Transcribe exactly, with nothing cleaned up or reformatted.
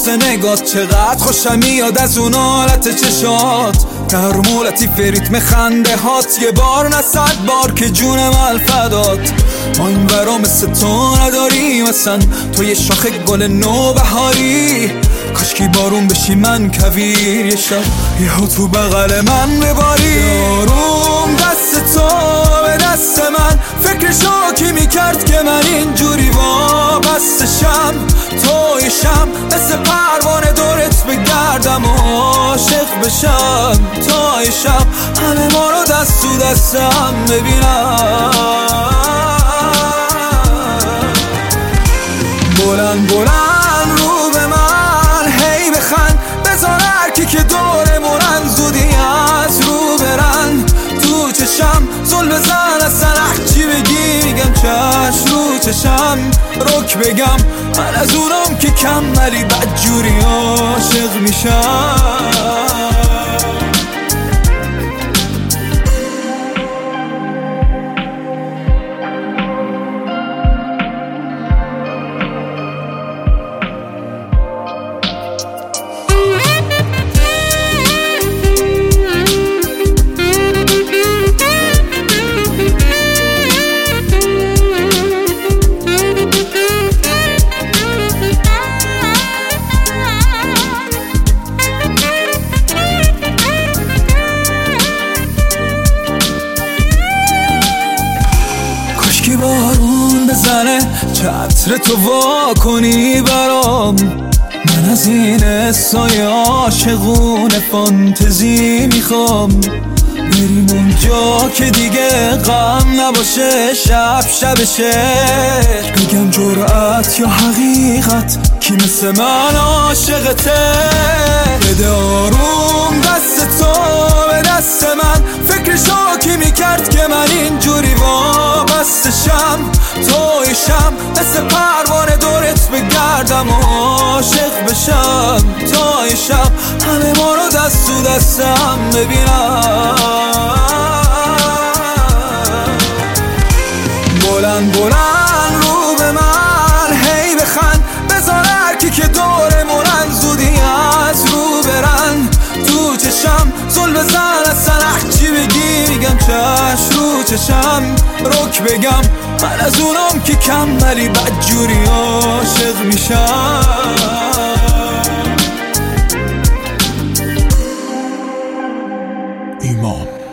واسه نگات، چقدر خوشم میاد از اون حالت چشات، در مولتی فریتم خنده هات، یه بار نه صد بار که جونم الفدات. ما این برا مثل تو نداریم اصلا، تو یه شاخ گل نو بهاری، کاشکی بارون بشی من کویر یه شب یهو تو بغل من بباری. آروم دست تو به دست من، فکر شاکی میکرد که من اینجوری وابستشم، تویشم مثل پروانه دورت بگردم و عاشق بشم، تویشم همه ما رو دست تو دستم ببینم. بلند بلند رو به من هی بخند، بذار هرکی که دورمونن زودی از رو برن، تو چشم زل بزن اصلا هرچی بگی میگم چشم رو چشم رک بگم، من از اونم که کم ولی بدجوری عاشق میشم. که بارون بزنه چتر تو وا کنی برام، من از این اسای عاشقونه فانتزی میخوام، بریم اونجا که دیگه غم نباشه، شب شبشه بگم جرأت یا حقیقت کی مثل من عاشقته. بده آروم دست تو به دست من، فکر شاکی میکرد که من اینجوری وابستشم، تویشم مثل پروانه دورت بگردم و عاشق بشم، تویشم همه ما رو دست تو دستم ببینم. بلند بلند رو به من هی بخند، بذار هرکی که دورمونن زودی از رو برن، تو چشم زل بزن اصلا هرچی بگی میگم چشم رو چشم رک بگم، من از اونم که کم ولی بدجوری عاشق میشم. ایمان.